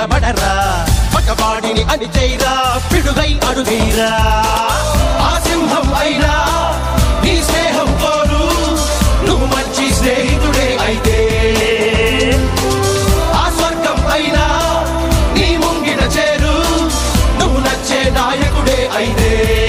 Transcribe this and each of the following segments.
నిలబడరా పగవాడిని అని చేయరా పిడుగై అడుగైరా ఆ సింహం అయినా నీ స్నేహం కోరు నువ్వు మంచి స్నేహితుడే అయితే ఆ స్వర్గం అయినా నీ ముంగిట చేరు నువ్వు నచ్చే నాయకుడే అయితే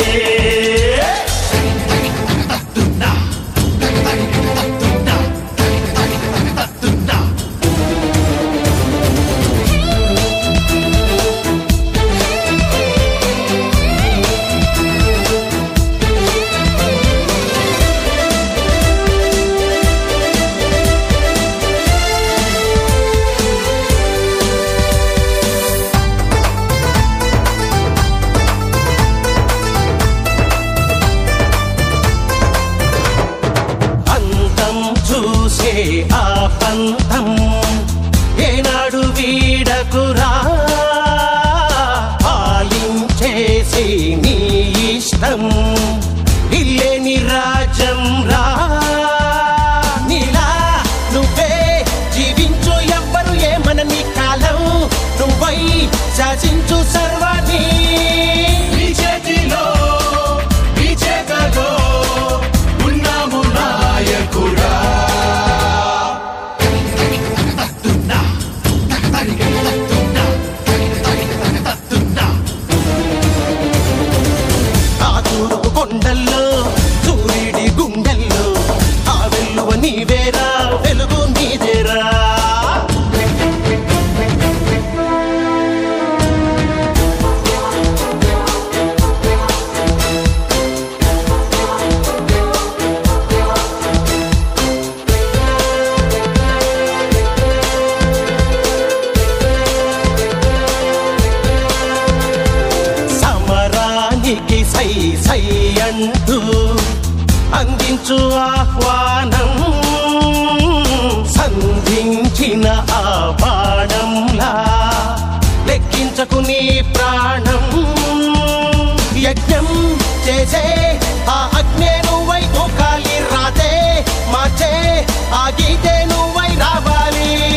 ఆ పంతం ఏనాడు వీడకురా పాలించేసి నీ ఇష్టం ఇల్లేని రాజ్యం రా నీలా నువ్వే జీవించు ఎవ్వరు ఏమనని కాలం నువ్వై శాసించు సర్వాన్ని నీ చేతిలో నీ చేతలో ఉన్నాము నాయకుడా కొండల్లో సూర్యుడి గుండెల్లో ఆ వెలువ నీవేరా వెలుగు నీదేరా సమరానికి సై సై అంటూ అందించు ఆహ్వానం సంధించిన ఆ బాణంలా లెక్కించకు నీ ప్రాణం యజ్ఞం చేసే ఆ అగ్నే నువ్వై తూకాలి రాతే మార్చే ఆ గీతే నువ్వై రావాలి